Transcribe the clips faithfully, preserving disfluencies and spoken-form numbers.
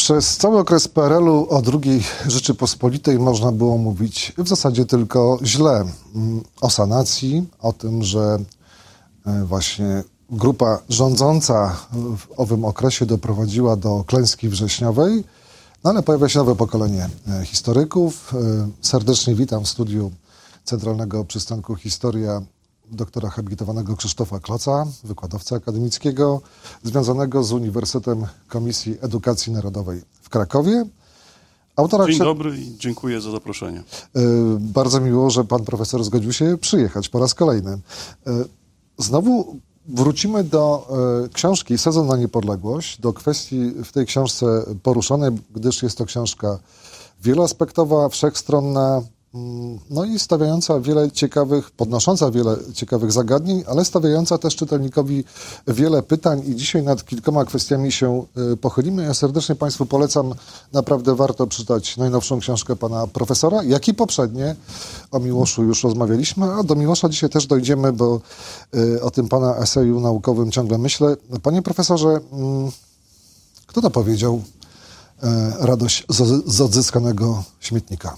Przez cały okres P R L-u o drugiej Rzeczypospolitej można było mówić w zasadzie tylko źle. O sanacji, o tym, że właśnie grupa rządząca w owym okresie doprowadziła do klęski wrześniowej, no ale pojawia się nowe pokolenie historyków. Serdecznie witam w studiu Centralnego Przystanku Historia doktora habilitowanego Krzysztofa Kloca, wykładowcę akademickiego, związanego z Uniwersytetem Komisji Edukacji Narodowej w Krakowie. Autora Dzień księ... dobry i dziękuję za zaproszenie. Yy, bardzo miło, że pan profesor zgodził się przyjechać po raz kolejny. Yy, znowu wrócimy do yy, książki Sezon na niepodległość, do kwestii w tej książce poruszonej, gdyż jest to książka wieloaspektowa, wszechstronna, no i stawiająca wiele ciekawych, podnosząca wiele ciekawych zagadnień, ale stawiająca też czytelnikowi wiele pytań i dzisiaj nad kilkoma kwestiami się pochylimy. Ja serdecznie Państwu polecam, naprawdę warto przeczytać najnowszą książkę pana profesora, jak i poprzednie. O Miłoszu już rozmawialiśmy, a do Miłosza dzisiaj też dojdziemy, bo o tym pana eseju naukowym ciągle myślę. Panie profesorze, kto to powiedział radość z odzyskanego śmietnika?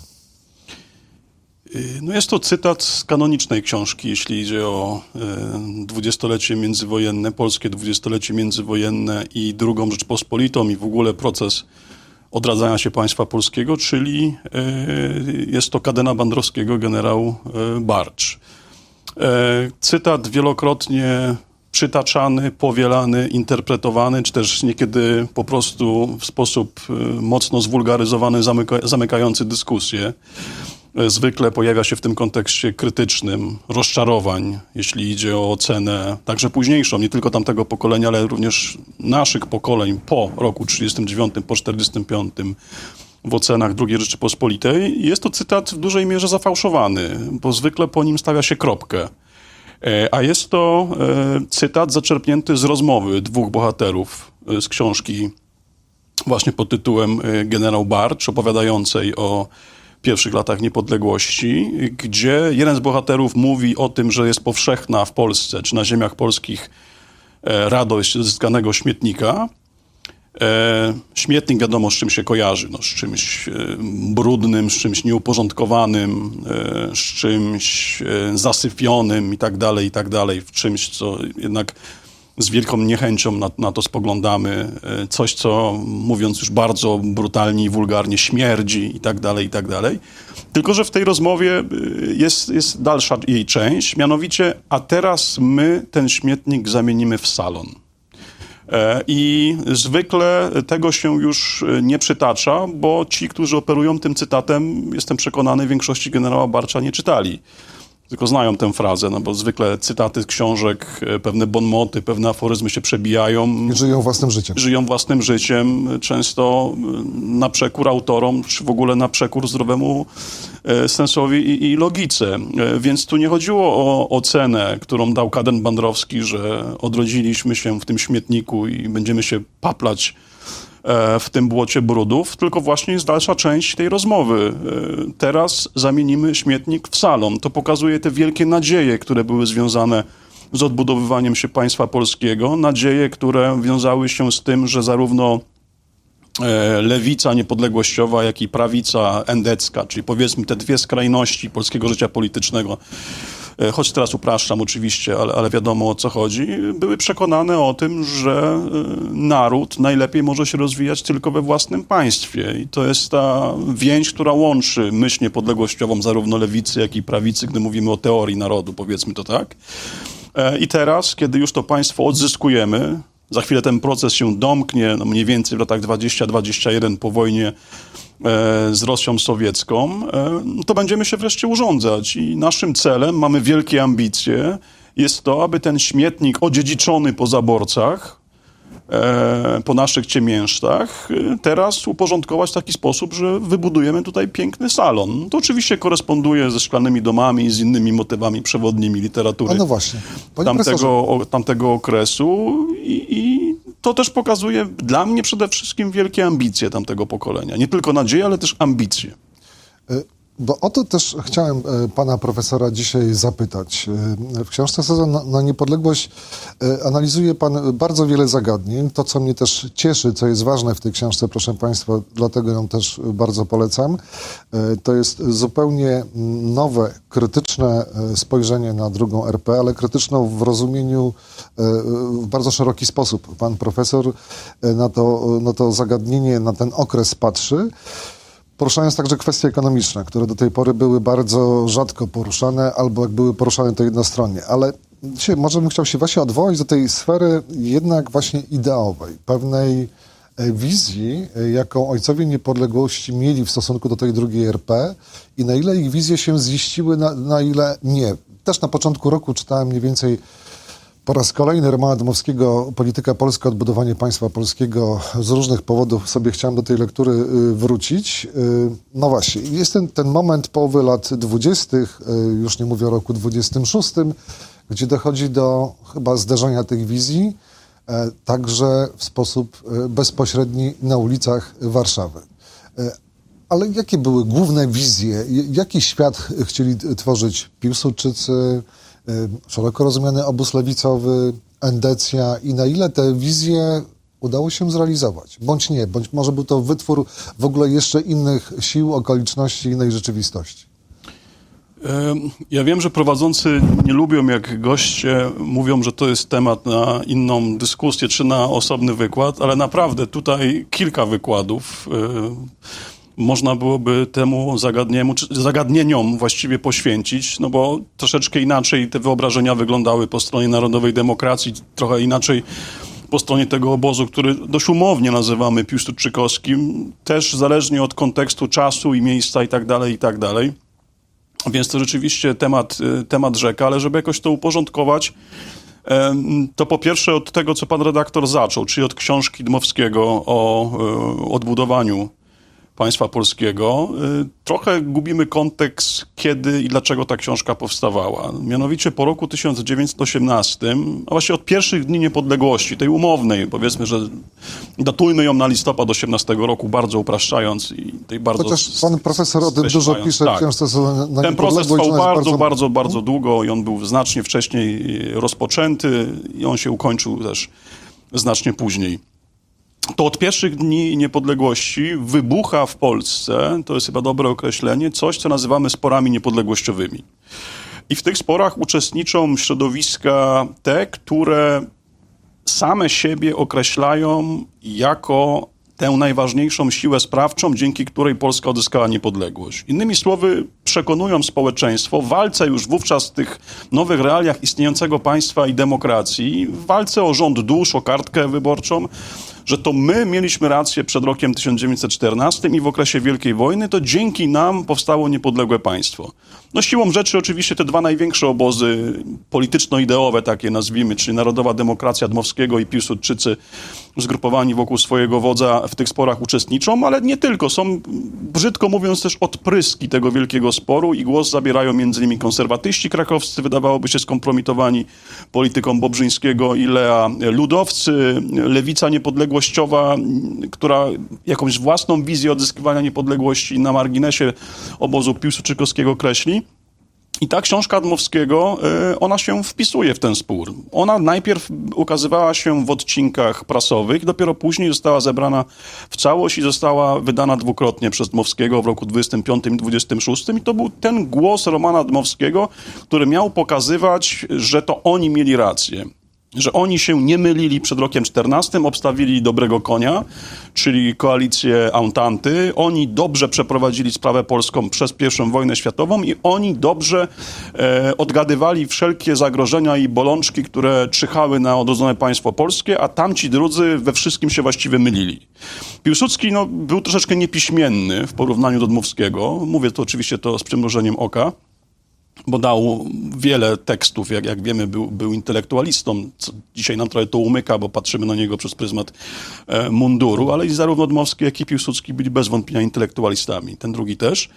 No jest to cytat z kanonicznej książki, jeśli idzie o dwudziestolecie międzywojenne, polskie dwudziestolecie międzywojenne i drugą Rzeczpospolitą i w ogóle proces odradzania się państwa polskiego, czyli jest to Kadena Bandrowskiego, generał Barcz. Cytat wielokrotnie przytaczany, powielany, interpretowany, czy też niekiedy po prostu w sposób mocno zwulgaryzowany, zamyka, zamykający dyskusję. Zwykle pojawia się w tym kontekście krytycznym rozczarowań, jeśli idzie o ocenę także późniejszą, nie tylko tamtego pokolenia, ale również naszych pokoleń po roku trzydziestym dziewiątym, po czterdziestym piątym w ocenach drugiej Rzeczypospolitej. Jest to cytat w dużej mierze zafałszowany, bo zwykle po nim stawia się kropkę. A jest to cytat zaczerpnięty z rozmowy dwóch bohaterów z książki właśnie pod tytułem Generał Barcz, opowiadającej o pierwszych latach niepodległości, gdzie jeden z bohaterów mówi o tym, że jest powszechna w Polsce, czy na ziemiach polskich radość z zyskanego śmietnika. Śmietnik wiadomo, z czym się kojarzy, no, z czymś brudnym, z czymś nieuporządkowanym, z czymś zasypionym i tak dalej, i tak dalej, w czymś, co jednak z wielką niechęcią na, na to spoglądamy. Coś, co mówiąc już bardzo brutalnie i wulgarnie śmierdzi i tak dalej, i tak dalej. Tylko że w tej rozmowie jest, jest dalsza jej część, mianowicie, a teraz my ten śmietnik zamienimy w salon. I zwykle tego się już nie przytacza, bo ci, którzy operują tym cytatem, jestem przekonany, w większości generała Barcza nie czytali. Tylko znają tę frazę, no bo zwykle cytaty z książek, pewne bonmoty, pewne aforyzmy się przebijają. I żyją własnym życiem. Żyją własnym życiem, często na przekór autorom, czy w ogóle na przekór zdrowemu sensowi i, i logice. Więc tu nie chodziło o ocenę, którą dał Kaden Bandrowski, że odrodziliśmy się w tym śmietniku i będziemy się paplać w tym błocie brudów, tylko właśnie jest dalsza część tej rozmowy. Teraz zamienimy śmietnik w salon. To pokazuje te wielkie nadzieje, które były związane z odbudowywaniem się państwa polskiego. Nadzieje, które wiązały się z tym, że zarówno lewica niepodległościowa, jak i prawica endecka, czyli powiedzmy te dwie skrajności polskiego życia politycznego, choć teraz upraszczam oczywiście, ale, ale wiadomo o co chodzi, były przekonane o tym, że naród najlepiej może się rozwijać tylko we własnym państwie. I to jest ta więź, która łączy myśl niepodległościową zarówno lewicy, jak i prawicy, gdy mówimy o teorii narodu, powiedzmy to tak. I teraz, kiedy już to państwo odzyskujemy, za chwilę ten proces się domknie, no mniej więcej w latach dwudziestym dwudziestym pierwszym po wojnie z Rosją sowiecką, to będziemy się wreszcie urządzać. I naszym celem, mamy wielkie ambicje, jest to, aby ten śmietnik odziedziczony po zaborcach, po naszych ciemiężcach, teraz uporządkować w taki sposób, że wybudujemy tutaj piękny salon. To oczywiście koresponduje ze Szklanymi domami i z innymi motywami przewodnimi literatury. A no właśnie. Tamtego, tamtego okresu i, i to też pokazuje dla mnie przede wszystkim wielkie ambicje tamtego pokolenia. Nie tylko nadzieje, ale też ambicje. Bo o to też chciałem pana profesora dzisiaj zapytać. W książce Sezon na, na niepodległość analizuje pan bardzo wiele zagadnień. To, co mnie też cieszy, co jest ważne w tej książce, proszę państwa, dlatego ją też bardzo polecam, to jest zupełnie nowe, krytyczne spojrzenie na drugą R P, ale krytyczną w rozumieniu w bardzo szeroki sposób. Pan profesor na to, na to zagadnienie, na ten okres patrzy, poruszając także kwestie ekonomiczne, które do tej pory były bardzo rzadko poruszane, albo jak były poruszane, to jednostronnie. Ale dzisiaj może bym chciał się właśnie odwołać do tej sfery jednak właśnie ideowej, pewnej wizji, jaką ojcowie niepodległości mieli w stosunku do tej drugiej R P i na ile ich wizje się ziściły, na, na ile nie. Też na początku roku czytałem mniej więcej po raz kolejny Romana Dmowskiego Polityka Polska, odbudowanie państwa polskiego. Z różnych powodów sobie chciałem do tej lektury y, wrócić. Y, no właśnie, jest ten, ten moment połowy lat dwudziestych, y, już nie mówię o roku dwudziestym szóstym, gdzie dochodzi do chyba zderzenia tych wizji, y, także w sposób y, bezpośredni na ulicach Warszawy. Y, ale jakie były główne wizje? Jaki świat chcieli tworzyć Piłsudczycy, szeroko rozumiany obóz lewicowy, endecja i na ile te wizje udało się zrealizować? Bądź nie, bądź może był to wytwór w ogóle jeszcze innych sił, okoliczności, innej rzeczywistości. Ja wiem, że prowadzący nie lubią, jak goście mówią, że to jest temat na inną dyskusję czy na osobny wykład, ale naprawdę tutaj kilka wykładów można byłoby temu zagadnieniu, czy zagadnieniom właściwie poświęcić, no bo troszeczkę inaczej te wyobrażenia wyglądały po stronie narodowej demokracji, trochę inaczej po stronie tego obozu, który dość umownie nazywamy piłsudczykowskim, też zależnie od kontekstu, czasu i miejsca i tak dalej, i tak dalej. Więc to rzeczywiście temat, temat rzeka, ale żeby jakoś to uporządkować, to po pierwsze od tego, co pan redaktor zaczął, czyli od książki Dmowskiego o odbudowaniu państwa polskiego. Trochę gubimy kontekst, kiedy i dlaczego ta książka powstawała. Mianowicie po roku tysiąc dziewięćset osiemnastym, a właściwie od pierwszych dni niepodległości, tej umownej, powiedzmy, że datujmy ją na listopad osiemnastego roku, bardzo upraszczając i tej bardzo... Chociaż pan profesor o tym dużo pisze w książce na Ten proces trwał bardzo, bardzo, bardzo, bardzo długo i on był znacznie wcześniej rozpoczęty i on się ukończył też znacznie później. To od pierwszych dni niepodległości wybucha w Polsce, to jest chyba dobre określenie, coś, co nazywamy sporami niepodległościowymi. I w tych sporach uczestniczą środowiska te, które same siebie określają jako tę najważniejszą siłę sprawczą, dzięki której Polska odzyskała niepodległość. Innymi słowy, przekonują społeczeństwo w walce już wówczas w tych nowych realiach istniejącego państwa i demokracji, w walce o rząd dusz, o kartkę wyborczą, że to my mieliśmy rację przed rokiem tysiąc dziewięćset czternastym i w okresie Wielkiej Wojny, to dzięki nam powstało niepodległe państwo. No siłą rzeczy oczywiście te dwa największe obozy polityczno-ideowe, takie nazwijmy, czyli Narodowa Demokracja Dmowskiego i Piłsudczycy zgrupowani wokół swojego wodza w tych sporach uczestniczą, ale nie tylko. Są, brzydko mówiąc, też odpryski tego wielkiego sporu i głos zabierają między innymi konserwatyści krakowscy, wydawałoby się skompromitowani polityką Bobrzyńskiego i Lea, ludowcy, lewica niepodległościowa, która jakąś własną wizję odzyskiwania niepodległości na marginesie obozu piłsudczykowskiego kreśli. I ta książka Dmowskiego, ona się wpisuje w ten spór. Ona najpierw ukazywała się w odcinkach prasowych, dopiero później została zebrana w całość i została wydana dwukrotnie przez Dmowskiego w roku dwudziestym piątym i dwudziestym szóstym. I to był ten głos Romana Dmowskiego, który miał pokazywać, że to oni mieli rację. Że oni się nie mylili przed rokiem czternastym, obstawili dobrego konia, czyli koalicję Ententy. Oni dobrze przeprowadzili sprawę polską przez pierwszą wojnę światową i oni dobrze e, odgadywali wszelkie zagrożenia i bolączki, które czyhały na odrodzone państwo polskie, a tamci drudzy we wszystkim się właściwie mylili. Piłsudski no, był troszeczkę niepiśmienny w porównaniu do Dmowskiego. Mówię to oczywiście to z przymrużeniem oka, bo dał wiele tekstów, jak, jak wiemy, był, był intelektualistą. Co dzisiaj nam trochę to umyka, bo patrzymy na niego przez pryzmat e, munduru, ale i zarówno Dmowski, jak i Piłsudski byli bez wątpienia intelektualistami. Ten drugi też.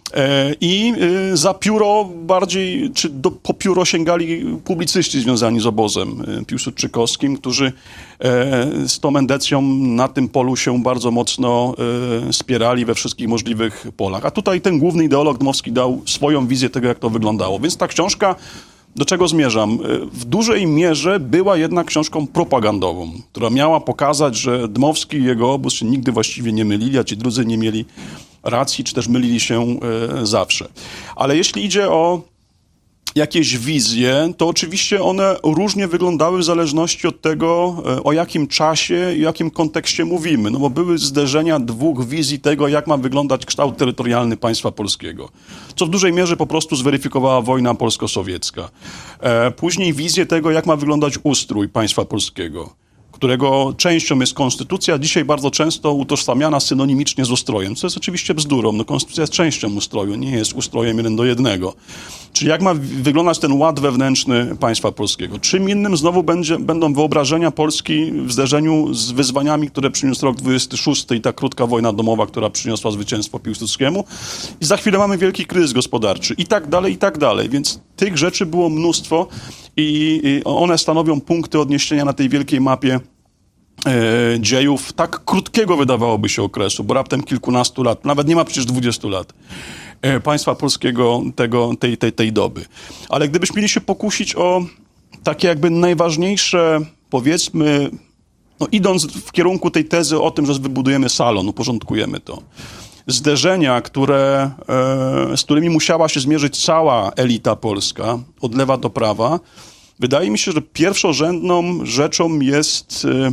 I za pióro bardziej, czy do, po pióro sięgali publicyści związani z obozem piłsudczykowskim, którzy z tą endecją na tym polu się bardzo mocno spierali we wszystkich możliwych polach. A tutaj ten główny ideolog Dmowski dał swoją wizję tego, jak to wyglądało. Więc ta książka, do czego zmierzam? W dużej mierze była jednak książką propagandową, która miała pokazać, że Dmowski i jego obóz się nigdy właściwie nie mylili, a ci drudzy nie mieli racji, czy też mylili się e, zawsze. Ale jeśli idzie o jakieś wizje, to oczywiście one różnie wyglądały w zależności od tego, e, o jakim czasie i jakim kontekście mówimy. No bo były zderzenia dwóch wizji tego, jak ma wyglądać kształt terytorialny państwa polskiego. Co w dużej mierze po prostu zweryfikowała wojna polsko-sowiecka. E, później wizję tego, jak ma wyglądać ustrój państwa polskiego, którego częścią jest konstytucja, dzisiaj bardzo często utożsamiana synonimicznie z ustrojem, co jest oczywiście bzdurą. No, konstytucja jest częścią ustroju, nie jest ustrojem jeden do jednego. Czyli jak ma wyglądać ten ład wewnętrzny państwa polskiego? Czym innym znowu będzie, będą wyobrażenia Polski w zderzeniu z wyzwaniami, które przyniósł rok dwudziesty szósty i ta krótka wojna domowa, która przyniosła zwycięstwo Piłsudskiemu. I za chwilę mamy wielki kryzys gospodarczy i tak dalej, i tak dalej. Więc tych rzeczy było mnóstwo i, i one stanowią punkty odniesienia na tej wielkiej mapie e, dziejów tak krótkiego, wydawałoby się, okresu, bo raptem kilkunastu lat, nawet nie ma przecież dwudziestu lat, e, państwa polskiego tego, tej, tej, tej doby. Ale gdybyśmy mieli się pokusić o takie jakby najważniejsze, powiedzmy, no idąc w kierunku tej tezy o tym, że wybudujemy salon, uporządkujemy to, zderzenia, które, e, z którymi musiała się zmierzyć cała elita polska, od lewa do prawa, wydaje mi się, że pierwszorzędną rzeczą jest e,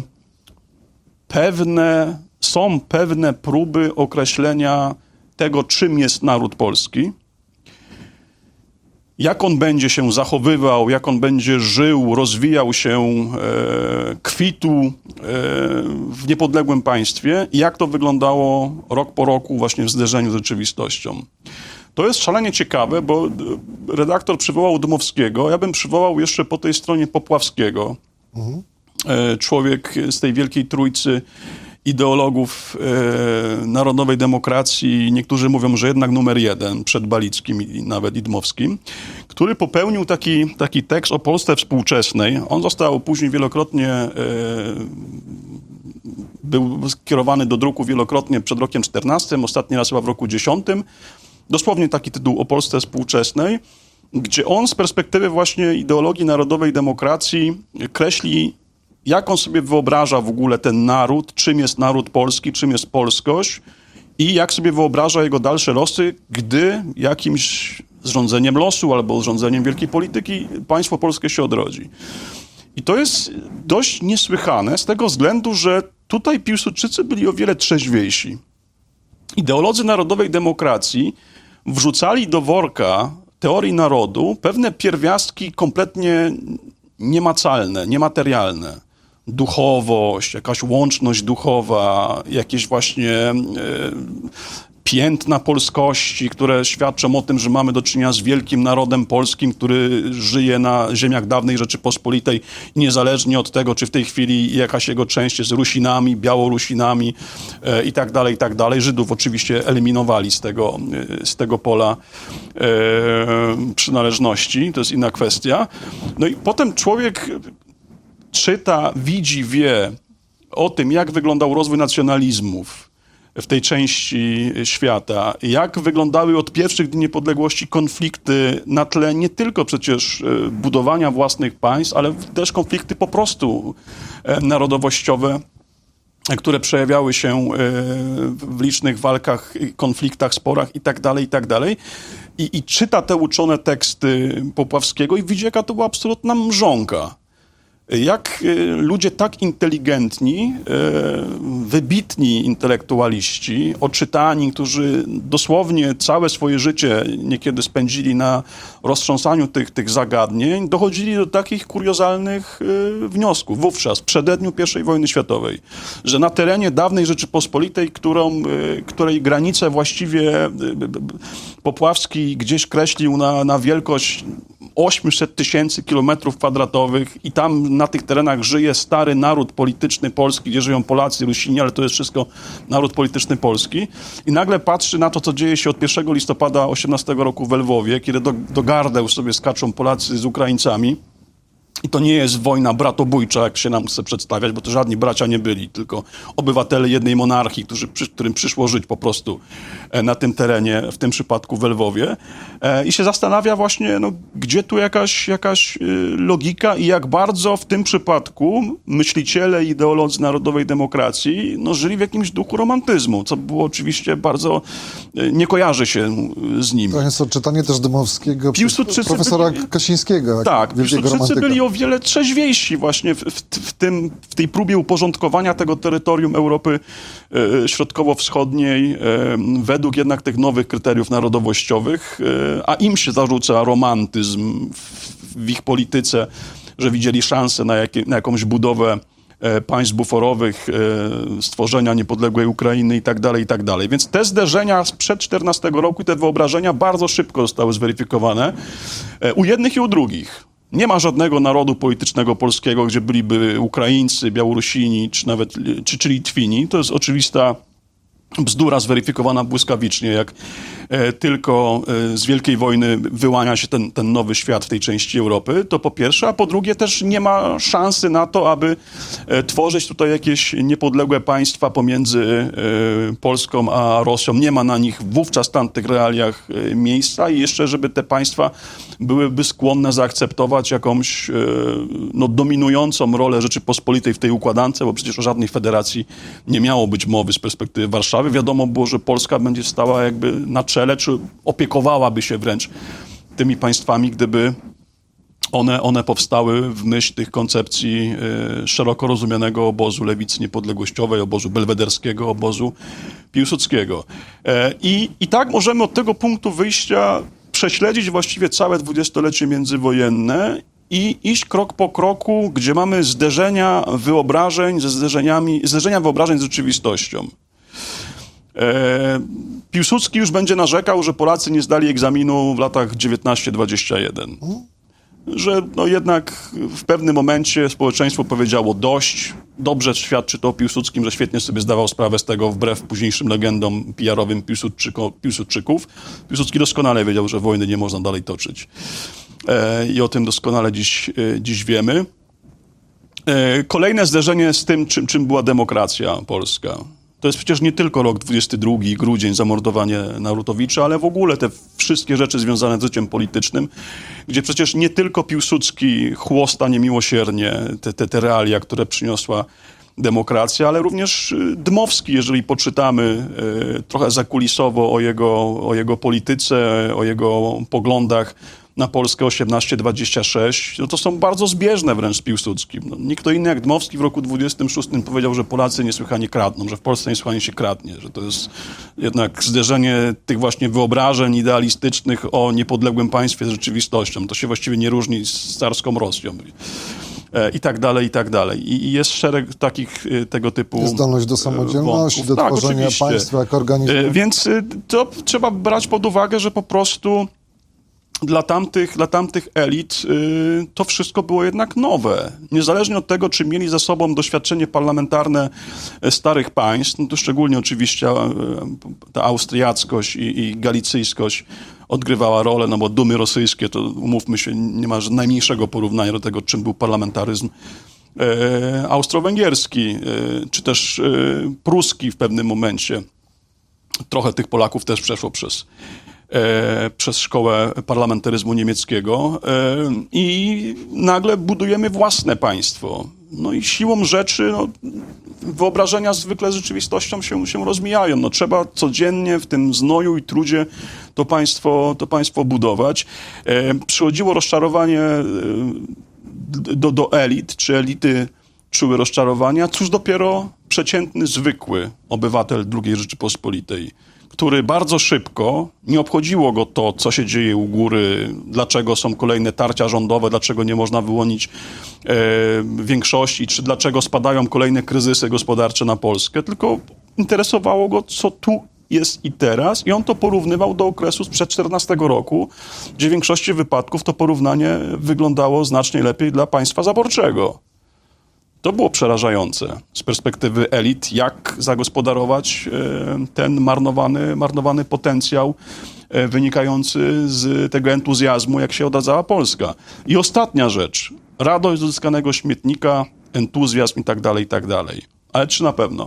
pewne, są pewne próby określenia tego, czym jest naród polski, jak on będzie się zachowywał, jak on będzie żył, rozwijał się, e, kwitł e, w niepodległym państwie i jak to wyglądało rok po roku właśnie w zderzeniu z rzeczywistością. To jest szalenie ciekawe, bo redaktor przywołał Dmowskiego, ja bym przywołał jeszcze po tej stronie Popławskiego. Mhm. E, człowiek z tej wielkiej trójcy ideologów e, narodowej demokracji, niektórzy mówią, że jednak numer jeden przed Balickim i nawet i Dmowskim, który popełnił taki, taki tekst o Polsce współczesnej. On został później wielokrotnie, e, był skierowany do druku wielokrotnie przed rokiem czternastym, ostatni raz chyba w roku dziesiątym. Dosłownie taki tytuł o Polsce współczesnej, gdzie on z perspektywy właśnie ideologii narodowej demokracji kreśli, jak on sobie wyobraża w ogóle ten naród, czym jest naród polski, czym jest polskość i jak sobie wyobraża jego dalsze losy, gdy jakimś zrządzeniem losu albo zrządzeniem wielkiej polityki państwo polskie się odrodzi. I to jest dość niesłychane z tego względu, że tutaj Piłsudczycy byli o wiele trzeźwiejsi. Ideolodzy narodowej demokracji wrzucali do worka teorii narodu pewne pierwiastki kompletnie niemacalne, niematerialne. Duchowość, jakaś łączność duchowa, jakieś właśnie e, piętna polskości, które świadczą o tym, że mamy do czynienia z wielkim narodem polskim, który żyje na ziemiach dawnej Rzeczypospolitej, niezależnie od tego, czy w tej chwili jakaś jego część jest Rusinami, Białorusinami e, i tak dalej, i tak dalej. Żydów oczywiście eliminowali z tego, e, z tego pola e, przynależności, to jest inna kwestia. No i potem człowiek czyta, widzi, wie o tym, jak wyglądał rozwój nacjonalizmów w tej części świata, jak wyglądały od pierwszych dni niepodległości konflikty na tle nie tylko przecież budowania własnych państw, ale też konflikty po prostu narodowościowe, które przejawiały się w licznych walkach, konfliktach, sporach i tak dalej, i tak dalej. I, i czyta te uczone teksty Popławskiego i widzi, jaka to była absolutna mrzonka. Jak ludzie tak inteligentni, wybitni intelektualiści, oczytani, którzy dosłownie całe swoje życie niekiedy spędzili na roztrząsaniu tych, tych zagadnień, dochodzili do takich kuriozalnych wniosków wówczas, w przededniu pierwszej wojny światowej, że na terenie dawnej Rzeczypospolitej, którą, której granice właściwie Popławski gdzieś kreślił na, na wielkość osiemset tysięcy kilometrów kwadratowych i tam na tych terenach żyje stary naród polityczny polski, gdzie żyją Polacy, Rusini, ale to jest wszystko naród polityczny polski. I nagle patrzy na to, co dzieje się od pierwszego listopada osiemnastego roku w Lwowie, kiedy do, do gardeł sobie skaczą Polacy z Ukraińcami. I to nie jest wojna bratobójcza, jak się nam chce przedstawiać, bo to żadni bracia nie byli, tylko obywatele jednej monarchii, którzy, przy, którym przyszło żyć po prostu na tym terenie, w tym przypadku w Lwowie. I się zastanawia właśnie, no, gdzie tu jakaś, jakaś logika i jak bardzo w tym przypadku myśliciele i ideolodzy narodowej demokracji no, żyli w jakimś duchu romantyzmu, co było oczywiście bardzo, nie kojarzy się z nimi. To jest odczytanie też Dymowskiego, Piłsudczycy profesora byli, Kasińskiego. Tak, Piłsudczycy byli o wiele trzeźwiejsi właśnie w, w, w, tym, w tej próbie uporządkowania tego terytorium Europy e, Środkowo-Wschodniej e, według jednak tych nowych kryteriów narodowościowych, e, a im się zarzuca romantyzm w, w ich polityce, że widzieli szansę na, jakie, na jakąś budowę e, państw buforowych, e, stworzenia niepodległej Ukrainy i tak dalej, i tak dalej. Więc te zderzenia sprzed czternastego roku i te wyobrażenia bardzo szybko zostały zweryfikowane e, u jednych i u drugich. Nie ma żadnego narodu politycznego polskiego, gdzie byliby Ukraińcy, Białorusini, czy nawet czy, czy Litwini. To jest oczywista bzdura zweryfikowana błyskawicznie, jak e, tylko e, z Wielkiej Wojny wyłania się ten, ten nowy świat w tej części Europy, to po pierwsze, a po drugie też nie ma szansy na to, aby e, tworzyć tutaj jakieś niepodległe państwa pomiędzy e, Polską a Rosją. Nie ma na nich wówczas w tamtych realiach e, miejsca i jeszcze, żeby te państwa byłyby skłonne zaakceptować jakąś e, no, dominującą rolę Rzeczypospolitej w tej układance, bo przecież o żadnej federacji nie miało być mowy z perspektywy Warszawy. Wiadomo było, że Polska będzie stała jakby na czele, czy opiekowałaby się wręcz tymi państwami, gdyby one, one powstały w myśl tych koncepcji y, szeroko rozumianego obozu lewicy niepodległościowej, obozu belwederskiego, obozu piłsudskiego. E, i, I tak możemy od tego punktu wyjścia prześledzić właściwie całe dwudziestolecie międzywojenne i iść krok po kroku, gdzie mamy zderzenia wyobrażeń ze zderzeniami, zderzenia wyobrażeń z rzeczywistością. E, Piłsudski już będzie narzekał, że Polacy nie zdali egzaminu w latach dziewiętnaście dwadzieścia jeden. Że no jednak w pewnym momencie społeczeństwo powiedziało dość. Dobrze świadczy to o Piłsudskim, że świetnie sobie zdawał sprawę z tego wbrew późniejszym legendom P R-owym Piłsudczyko, Piłsudczyków. Piłsudski doskonale wiedział, że wojny nie można dalej toczyć. E, I o tym doskonale dziś, e, dziś wiemy. E, kolejne zderzenie z tym, czym, czym była demokracja polska. To jest przecież nie tylko rok dwudziesty drugi, grudzień, zamordowanie Narutowicza, ale w ogóle te wszystkie rzeczy związane z życiem politycznym, gdzie przecież nie tylko Piłsudski chłosta niemiłosiernie te, te, te realia, które przyniosła demokracja, ale również Dmowski, jeżeli poczytamy e, trochę zakulisowo o jego, o jego polityce, o jego poglądach na Polskę osiemnaście dwadzieścia sześć, no to są bardzo zbieżne wręcz z Piłsudskim. No, nikt kto inny jak Dmowski w roku dwudziestym szóstym powiedział, że Polacy niesłychanie kradną, że w Polsce niesłychanie się kradnie, że to jest jednak zderzenie tych właśnie wyobrażeń idealistycznych o niepodległym państwie z rzeczywistością. To się właściwie nie różni z carską Rosją. I tak dalej, i tak dalej. I jest szereg takich tego typu zdolność do samodzielności, wątków. do Tak, tworzenia oczywiście. państwa jak organizmu. Więc to trzeba brać pod uwagę, że po prostu Dla tamtych, dla tamtych elit y, to wszystko było jednak nowe. Niezależnie od tego, czy mieli za sobą doświadczenie parlamentarne starych państw, no to szczególnie oczywiście y, ta austriackość i, i galicyjskość odgrywała rolę, no bo dumy rosyjskie, to umówmy się, nie ma najmniejszego porównania do tego, czym był parlamentaryzm y, austro-węgierski, y, czy też y, pruski w pewnym momencie. Trochę tych Polaków też przeszło przez E, przez szkołę parlamentaryzmu niemieckiego e, i nagle budujemy własne państwo. No i siłą rzeczy no, wyobrażenia zwykle z rzeczywistością się, się rozmijają. No, trzeba codziennie w tym znoju i trudzie to państwo, to państwo budować. E, przychodziło rozczarowanie e, do, do elit, czy elity czuły rozczarowania. Cóż dopiero przeciętny, zwykły obywatel drugiej Rzeczypospolitej, który bardzo szybko, nie obchodziło go to, co się dzieje u góry, dlaczego są kolejne tarcia rządowe, dlaczego nie można wyłonić e, większości, czy dlaczego spadają kolejne kryzysy gospodarcze na Polskę, tylko interesowało go, co tu jest i teraz i on to porównywał do okresu sprzed czternastego roku, gdzie w większości wypadków to porównanie wyglądało znacznie lepiej dla państwa zaborczego. To było przerażające z perspektywy elit, jak zagospodarować ten marnowany, marnowany potencjał wynikający z tego entuzjazmu, jak się odradzała Polska. I ostatnia rzecz. Radość z uzyskanego śmietnika, entuzjazm i tak dalej, i tak dalej. Ale czy na pewno?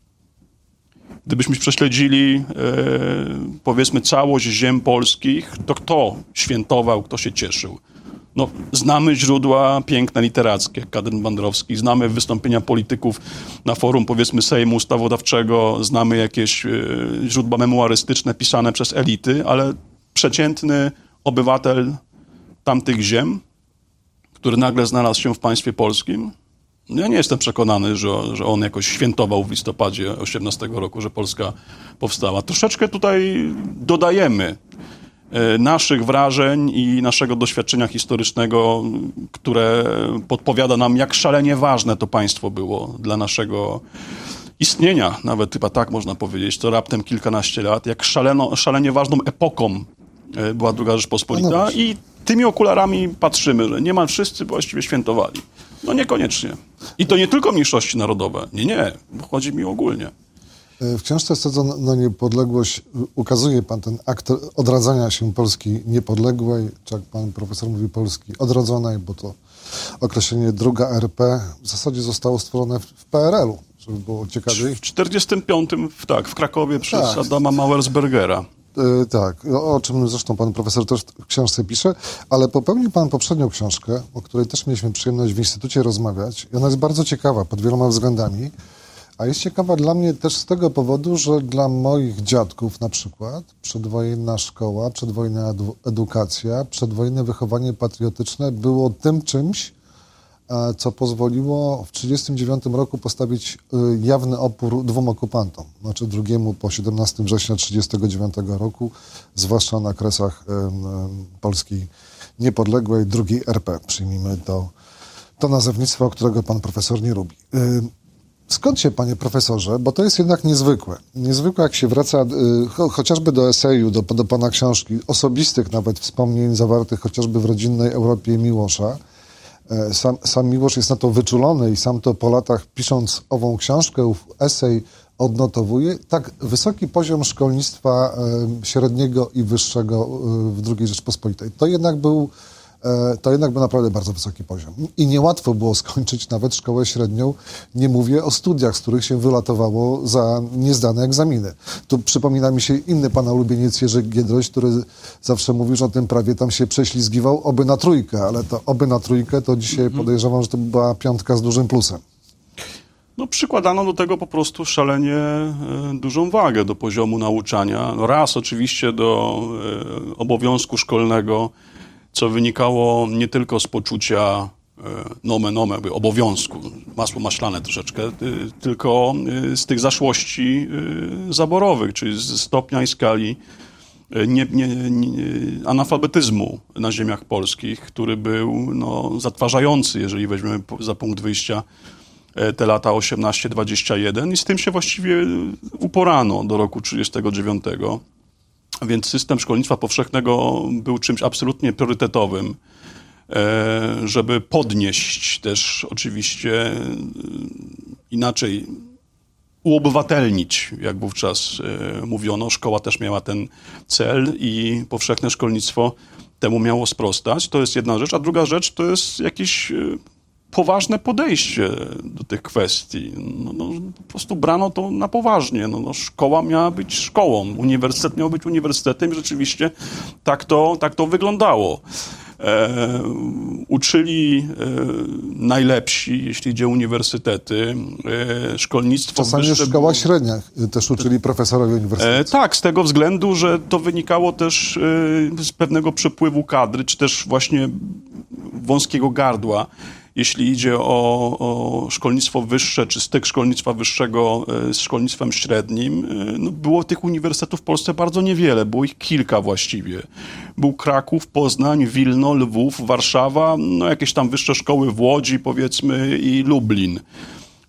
Gdybyśmy prześledzili, e, powiedzmy, całość ziem polskich, to kto świętował, kto się cieszył? No, znamy źródła piękne literackie, Kaden-Bandrowski, znamy wystąpienia polityków na forum, powiedzmy, Sejmu Ustawodawczego, znamy jakieś e, źródła memuarystyczne pisane przez elity, ale przeciętny obywatel tamtych ziem, który nagle znalazł się w państwie polskim, ja nie jestem przekonany, że, że on jakoś świętował w listopadzie osiemnastego roku, że Polska powstała. Troszeczkę tutaj dodajemy naszych wrażeń i naszego doświadczenia historycznego, które podpowiada nam, jak szalenie ważne to państwo było dla naszego istnienia, nawet chyba tak można powiedzieć, to raptem kilkanaście lat, jak szaleno, szalenie ważną epoką była druga Rzeczpospolita no i tymi okularami patrzymy, że niemal wszyscy właściwie świętowali. No niekoniecznie. I to nie tylko mniejszości narodowe. Nie, nie. Chodzi mi ogólnie. W książce Sezon na niepodległość ukazuje pan ten akt odradzania się Polski niepodległej, czy jak pan profesor mówi, Polski odrodzonej, bo to określenie druga R P w zasadzie zostało stworzone w P R L-u, żeby było ciekawiej. W czterdziestym piątym, tak, w Krakowie przez tak. Adama Mauersbergera. Yy, tak, o, o czym zresztą pan profesor też w książce pisze, ale popełnił pan poprzednią książkę, o której też mieliśmy przyjemność w Instytucie rozmawiać i ona jest bardzo ciekawa pod wieloma względami, a jest ciekawa dla mnie też z tego powodu, że dla moich dziadków na przykład przedwojenna szkoła, przedwojenna edu- edukacja, przedwojenne wychowanie patriotyczne było tym czymś, co pozwoliło w tysiąc dziewięćset trzydziestym dziewiątym roku postawić jawny opór dwóm okupantom, znaczy drugiemu po siedemnastego września tysiąc dziewięćset trzydziestego dziewiątego roku, zwłaszcza na kresach Polski niepodległej, drugiej R P. Przyjmijmy to, to nazewnictwo, którego pan profesor nie lubi. Skąd się, panie profesorze, bo to jest jednak niezwykłe. Niezwykłe, jak się wraca cho, chociażby do eseju, do, do pana książki, osobistych nawet wspomnień zawartych chociażby w rodzinnej Europie Miłosza. Sam, sam Miłosz jest na to wyczulony i sam to po latach, pisząc ową książkę, ów esej odnotowuje. Tak wysoki poziom szkolnictwa e, średniego i wyższego e, w drugiej Rzeczpospolitej. To jednak był to jednak był naprawdę bardzo wysoki poziom. I niełatwo było skończyć nawet szkołę średnią, nie mówię o studiach, z których się wylatowało za niezdane egzaminy. Tu przypomina mi się inny pana ulubieniec Jerzy Giedroyć, który zawsze mówił, że o tym prawie tam się prześlizgiwał oby na trójkę, ale to oby na trójkę to dzisiaj mhm. podejrzewam, że to była piątka z dużym plusem. No, przykładano do tego po prostu szalenie e, dużą wagę do poziomu nauczania. No, raz oczywiście do e, obowiązku szkolnego, co wynikało nie tylko z poczucia nomen omen, obowiązku, masło maślane troszeczkę, tylko z tych zaszłości zaborowych, czyli z stopnia i skali nie, nie, nie, analfabetyzmu na ziemiach polskich, który był no, zatrważający, jeżeli weźmiemy za punkt wyjścia te lata osiemnaście dwadzieścia jeden i z tym się właściwie uporano do roku trzydziestego dziewiątego. Więc system szkolnictwa powszechnego był czymś absolutnie priorytetowym, żeby podnieść też oczywiście inaczej uobywatelnić, jak wówczas mówiono. Szkoła też miała ten cel i powszechne szkolnictwo temu miało sprostać. To jest jedna rzecz. A druga rzecz to jest jakieś poważne podejście do tych kwestii. No, no, po prostu brano to na poważnie. No, no, szkoła miała być szkołą, uniwersytet miał być uniwersytetem i rzeczywiście tak to, tak to wyglądało. E, uczyli e, najlepsi, jeśli idzie o uniwersytety, e, szkolnictwo Czasami wyższe... w szkołach średnich też uczyli profesorowie uniwersytetu. E, tak, z tego względu, że to wynikało też e, z pewnego przepływu kadry, czy też właśnie wąskiego gardła. Jeśli idzie o, o szkolnictwo wyższe, czy styk szkolnictwa wyższego z szkolnictwem średnim, no było tych uniwersytetów w Polsce bardzo niewiele, było ich kilka właściwie. Był Kraków, Poznań, Wilno, Lwów, Warszawa, no jakieś tam wyższe szkoły w Łodzi, powiedzmy, i Lublin.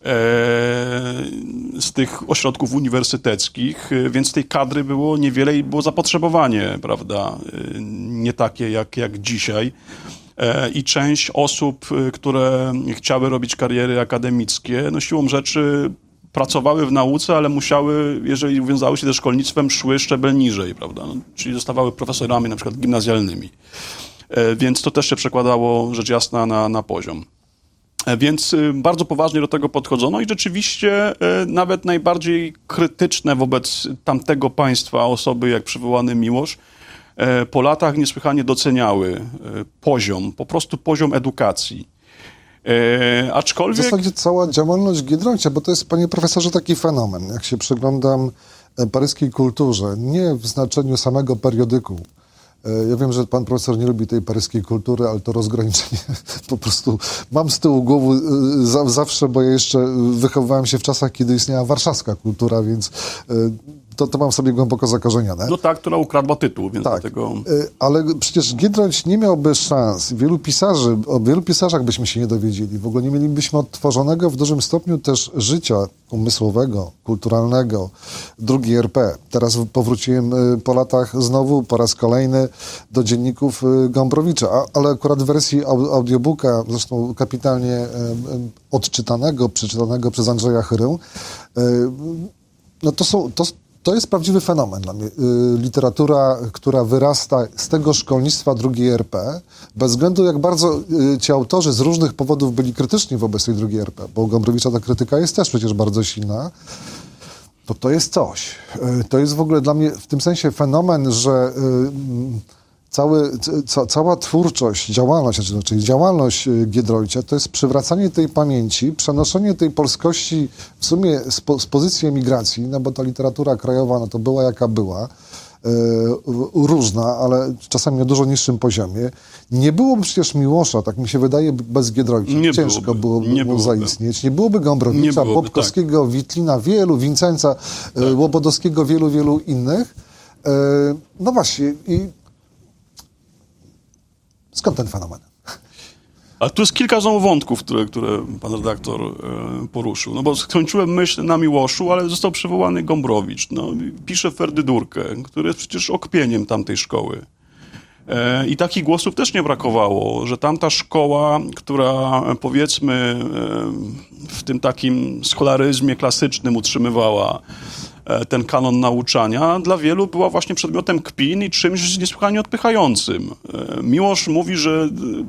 z tych ośrodków uniwersyteckich, więc tej kadry było niewiele i było zapotrzebowanie, prawda, nie takie jak, jak dzisiaj. I część osób, które chciały robić kariery akademickie, no siłą rzeczy pracowały w nauce, ale musiały, jeżeli wiązały się ze szkolnictwem, szły szczebel niżej, prawda, no, czyli zostawały profesorami na przykład gimnazjalnymi. Więc to też się przekładało, rzecz jasna, na, na poziom. Więc bardzo poważnie do tego podchodzono i rzeczywiście nawet najbardziej krytyczne wobec tamtego państwa osoby, jak przywołany Miłosz, po latach niesłychanie doceniały poziom, po prostu poziom edukacji. Aczkolwiek... W zasadzie cała działalność Giedroycia, bo to jest, panie profesorze, taki fenomen. Jak się przyglądam paryskiej kulturze, nie w znaczeniu samego periodyku. Ja wiem, że pan profesor nie lubi tej paryskiej kultury, ale to rozgraniczenie po prostu mam z tyłu głowy za, zawsze, bo ja jeszcze wychowywałem się w czasach, kiedy istniała warszawska kultura, więc to, to mam sobie głęboko zakorzenione. No tak, która ukradła tytuł, więc tak, dlatego... Ale przecież Giedroyć nie miałby szans. Wielu pisarzy, o wielu pisarzach byśmy się nie dowiedzieli. W ogóle nie mielibyśmy odtworzonego w dużym stopniu też życia umysłowego, kulturalnego drugiej R P. Teraz powróciłem po latach znowu, po raz kolejny do dzienników Gombrowicza, ale akurat w wersji audiobooka, zresztą kapitalnie odczytanego, przeczytanego przez Andrzeja Chyrę, no to są... To, To jest prawdziwy fenomen dla mnie. Literatura, która wyrasta z tego szkolnictwa drugiej R P, bez względu jak bardzo ci autorzy z różnych powodów byli krytyczni wobec tej drugiej R P, bo u Gombrowicza ta krytyka jest też przecież bardzo silna, to to jest coś. To jest w ogóle dla mnie w tym sensie fenomen, że cały, ca, cała twórczość, działalność, czyli działalność Giedroycia to jest przywracanie tej pamięci, przenoszenie tej polskości w sumie z, po, z pozycji emigracji, no bo ta literatura krajowa no to była jaka była, yy, różna, ale czasami na dużo niższym poziomie. Nie byłoby przecież Miłosza, tak mi się wydaje, bez Giedroycia. Nie Ciężko byłoby, byłoby, byłoby zaistnieć. Nie byłoby Gombrowicza, byłoby, Bobkowskiego, tak. Witlina, wielu, Wincenca, tak. Łobodowskiego, wielu, wielu innych. Yy, no właśnie i skąd ten fenomen? Ale tu jest kilka znowu wątków, które, które pan redaktor e, poruszył. No bo skończyłem myśl na Miłoszu, ale został przywołany Gombrowicz. No, pisze Ferdydurkę, który jest przecież okpieniem tamtej szkoły. E, I takich głosów też nie brakowało, że tamta szkoła, która powiedzmy e, w tym takim scholaryzmie klasycznym utrzymywała ten kanon nauczania, dla wielu była właśnie przedmiotem kpin i czymś niesłychanie odpychającym. Miłosz mówi, że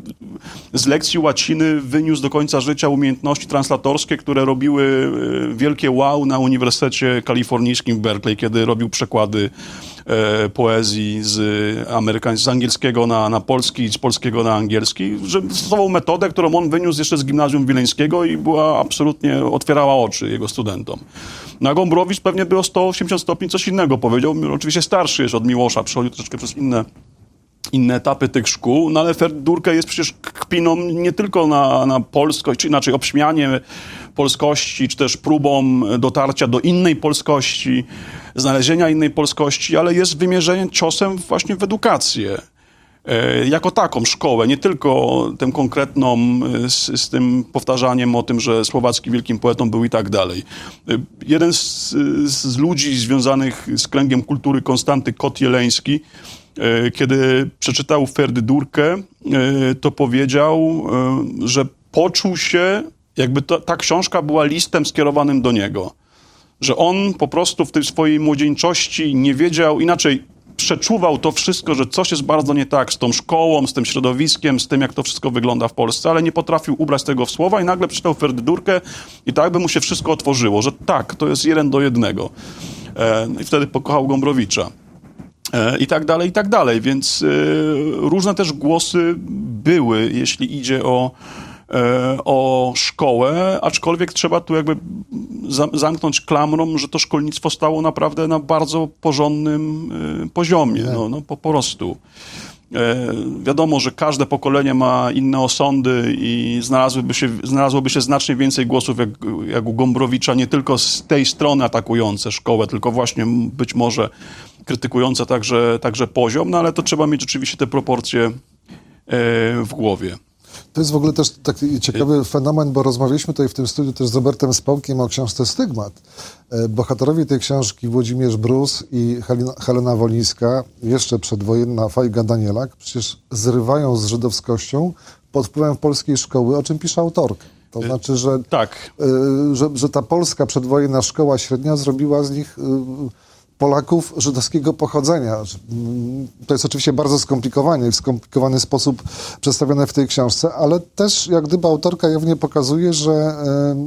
z lekcji łaciny wyniósł do końca życia umiejętności translatorskie, które robiły wielkie wow na Uniwersytecie Kalifornijskim w Berkeley, kiedy robił przekłady e, poezji z, amerykańs- z angielskiego na, na polski, z polskiego na angielski, że stosował metodę, którą on wyniósł jeszcze z gimnazjum wileńskiego i była absolutnie, otwierała oczy jego studentom. Na Gombrowicz pewnie by o sto osiemdziesiąt stopni coś innego powiedział. Oczywiście starszy jest od Miłosza, przechodził troszeczkę przez inne, inne etapy tych szkół, no ale Ferdydurkę jest przecież kpiną nie tylko na, na polskość, czy inaczej obśmianie polskości, czy też próbą dotarcia do innej polskości, znalezienia innej polskości, ale jest wymierzenie ciosem właśnie w edukację. Jako taką szkołę, nie tylko tę konkretną z, z tym powtarzaniem o tym, że Słowacki wielkim poetą był i tak dalej. Jeden z, z ludzi związanych z kręgiem kultury, Konstanty Kot-Jeleński, kiedy przeczytał Ferdydurkę, to powiedział, że poczuł się, jakby to, ta książka była listem skierowanym do niego. Że on po prostu w tej swojej młodzieńczości nie wiedział, inaczej przeczuwał to wszystko, że coś jest bardzo nie tak z tą szkołą, z tym środowiskiem, z tym, jak to wszystko wygląda w Polsce, ale nie potrafił ubrać tego w słowa i nagle przeczytał Ferdydurkę i tak by mu się wszystko otworzyło, że tak, to jest jeden do jednego. E, I wtedy pokochał Gombrowicza. E, I tak dalej, i tak dalej. Więc e, różne też głosy były, jeśli idzie o o szkołę, aczkolwiek trzeba tu jakby zamknąć klamrą, że to szkolnictwo stało naprawdę na bardzo porządnym poziomie, no, no po prostu. E, wiadomo, że każde pokolenie ma inne osądy i znalazłyby się, znalazłoby się znacznie więcej głosów jak, jak u Gombrowicza, nie tylko z tej strony atakujące szkołę, tylko właśnie być może krytykujące także, także poziom, no ale to trzeba mieć oczywiście te proporcje e, w głowie. To jest w ogóle też taki ciekawy fenomen, bo rozmawialiśmy tutaj w tym studiu też z Robertem Spałkiem o książce Stygmat. Bohaterowie tej książki, Włodzimierz Brus i Helena, Helena Wolińska, jeszcze przedwojenna Fajga Danielak, przecież zrywają z żydowskością pod wpływem polskiej szkoły, o czym pisze autorka. To znaczy, że, tak. y, że, że ta polska przedwojenna szkoła średnia zrobiła z nich y, Polaków żydowskiego pochodzenia. To jest oczywiście bardzo skomplikowane i w skomplikowany sposób przedstawione w tej książce, ale też jak gdyby autorka jawnie pokazuje, że